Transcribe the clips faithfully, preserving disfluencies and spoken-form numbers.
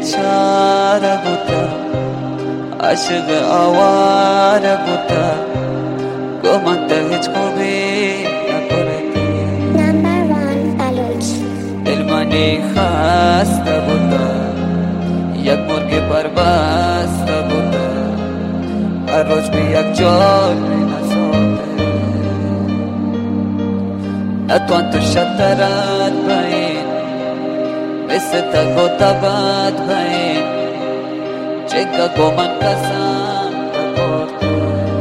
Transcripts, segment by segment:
بیچاره بوده، عاشق آواره بوده، گمان ده هیچ خوبی نکردی. نمبر وان بلوچ دل منی خسته بوده، یک مرغ پربسته بوده، هر روز به یک جای نساته. نتوان تو شطرت بین مثل تک و تبت بین، چگه گمان قسم بکرده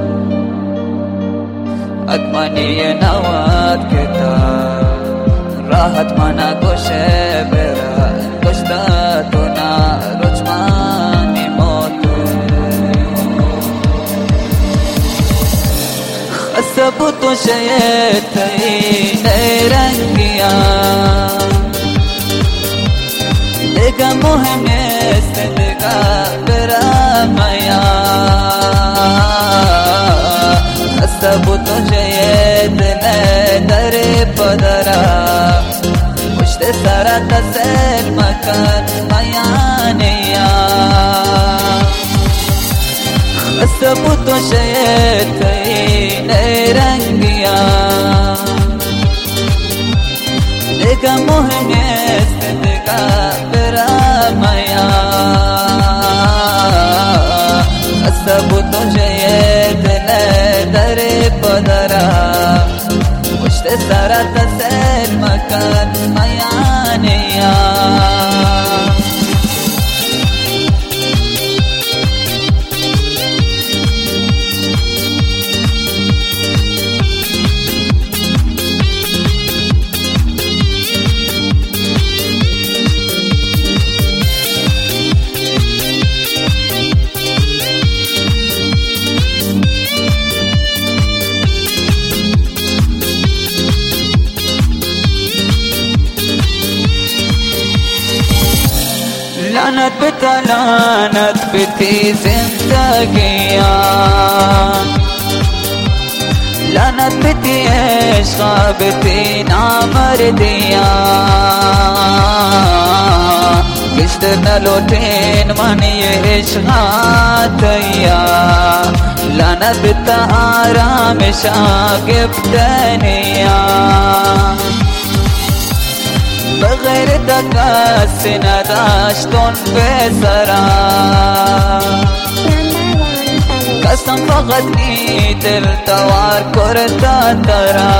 اتمنی نواد که تا راحت منا گوشه برد گشته تو نا رجمانی موته. خسته بود تو شیطی نیرنگیا دیگه مهم نیست دیگه برم یا خسته بود تو شیطی در پدرم پشت سرت سل مکن میانیا. خسته بود تو شیطی نیرنگیا دیگه مهم نیست دیگه برم یا خسته بود تو شیطی در پدرم پشت سرت سل مکن میانیا. لعنت بتا لعنت بتی زندگیاں، لعنت بتی عشقا بتی نامردیاں، کشتر نلوٹین منی عشقا تیا، لعنت بتا آرام شاگفتنیاں بغیر دکاس نداشتون بسرا. قسم فقط نی دل توار کرتا ترا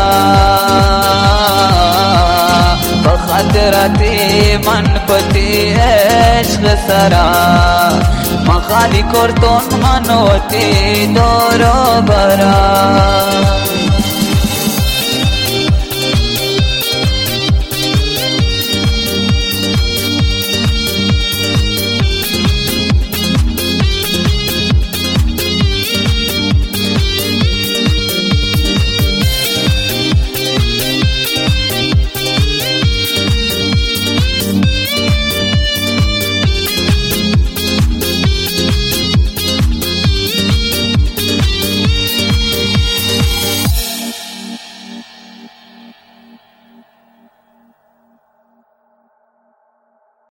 بخاطرتی من پتی عشق سرا مخالی کرتون منوتی دورو برا.